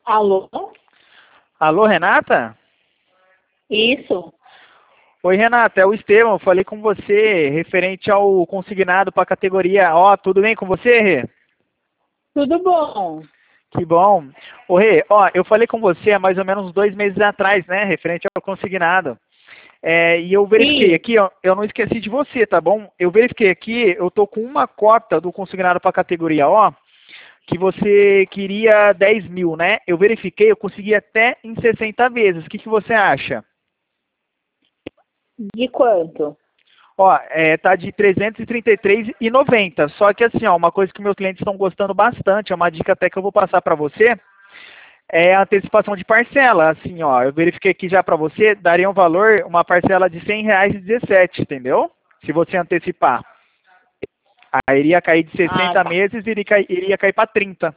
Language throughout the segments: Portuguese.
Alô? Alô, Renata? Isso. Oi, Renata, é o Estevão. Eu falei com você referente ao consignado para a categoria. Ó, tudo bem com você, Rê? Tudo bom? Que bom. Ô, Rê, ó, eu falei com você há mais ou menos 2 meses atrás, né, referente ao consignado. E eu verifiquei Sim. aqui, ó, eu não esqueci de você, tá bom? Eu verifiquei aqui, eu tô com uma cota do consignado para a categoria O, que você queria 10 mil, né? Eu verifiquei, eu consegui até em 60 vezes. O que você acha? De quanto? Ó, tá de 333,90. Só que assim, ó, uma coisa que meus clientes estão gostando bastante, é uma dica até que eu vou passar para você, é a antecipação de parcela. Assim, ó, eu verifiquei aqui já para você, daria um valor, uma parcela de R$ 100,17, entendeu? Se você antecipar. Aí iria cair de Ah, 60 tá. meses e iria cair para 30.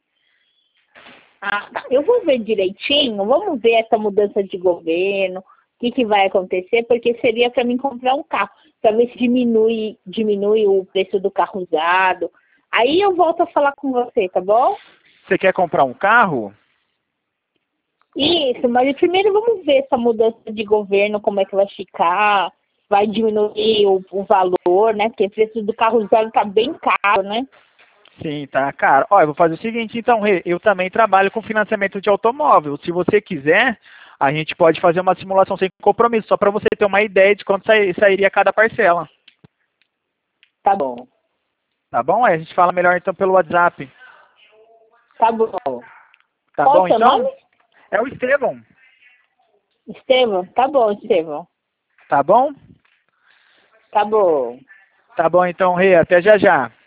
Ah, tá. Eu vou ver direitinho. Vamos ver essa mudança de governo. O que vai acontecer? Porque seria para mim comprar um carro. Para ver se diminui o preço do carro usado. Aí eu volto a falar com você, tá bom? Você quer comprar um carro? Isso, mas primeiro vamos ver essa mudança de governo, como é que vai ficar. Vai diminuir o valor, né? Porque o preço do carro usado tá bem caro, né? Sim, tá, cara. Ó, eu vou fazer o seguinte, então, Rê, eu também trabalho com financiamento de automóvel. Se você quiser, a gente pode fazer uma simulação sem compromisso, só para você ter uma ideia de quanto sairia cada parcela. Tá bom. Tá bom? Aí a gente fala melhor então pelo WhatsApp. Tá bom. Tá Qual bom, o seu então? nome? É o Estevão. Estevão? Tá bom, Estevão. Tá bom? Tá bom. Tá bom, então, Rê. Até já já.